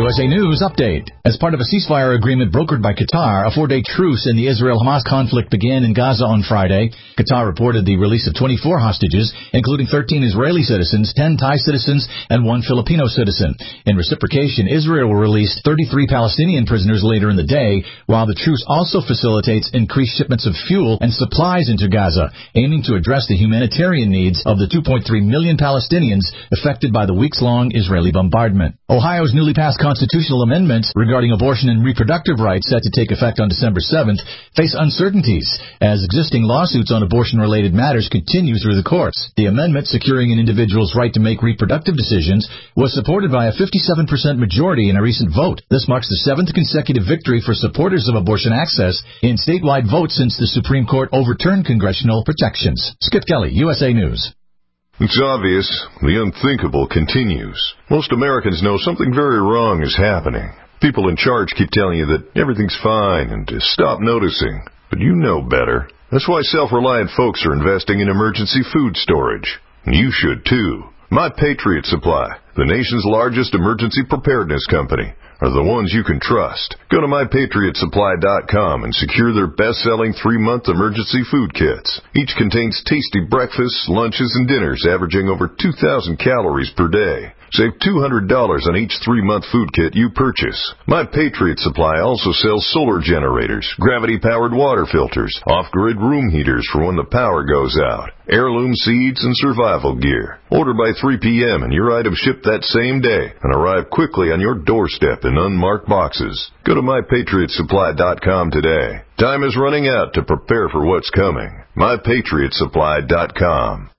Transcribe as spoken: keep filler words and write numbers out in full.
U S A News Update. As part of a ceasefire agreement brokered by Qatar, a four-day truce in the Israel-Hamas conflict began in Gaza on Friday. Qatar reported the release of twenty-four hostages, including thirteen Israeli citizens, ten Thai citizens, and one Filipino citizen. In reciprocation, Israel released thirty-three Palestinian prisoners later in the day, while the truce also facilitates increased shipments of fuel and supplies into Gaza, aiming to address the humanitarian needs of the two point three million Palestinians affected by the weeks-long Israeli bombardment. Ohio's newly passed constitutional amendments regarding abortion and reproductive rights set to take effect on December seventh face uncertainties as existing lawsuits on abortion-related matters continue through the courts. The amendment securing an individual's right to make reproductive decisions was supported by a fifty-seven percent majority in a recent vote. This marks the seventh consecutive victory for supporters of abortion access in statewide votes since the Supreme Court overturned congressional protections. Skip Kelly, U S A News. It's obvious. The unthinkable continues. Most Americans know something very wrong is happening. People in charge keep telling you that everything's fine and to stop noticing. But you know better. That's why self-reliant folks are investing in emergency food storage. You should too. My Patriot Supply, the nation's largest emergency preparedness company, are the ones you can trust. Go to my patriot supply dot com and secure their best-selling three-month emergency food kits. Each contains tasty breakfasts, lunches, and dinners averaging over two thousand calories per day. Save two hundred dollars on each three-month food kit you purchase. My Patriot Supply also sells solar generators, gravity-powered water filters, off-grid room heaters for when the power goes out, heirloom seeds, and survival gear. Order by three p.m. and your items ship that same day and arrive quickly on your doorstep in unmarked boxes. Go to my patriot supply dot com today. Time is running out to prepare for what's coming. my patriot supply dot com.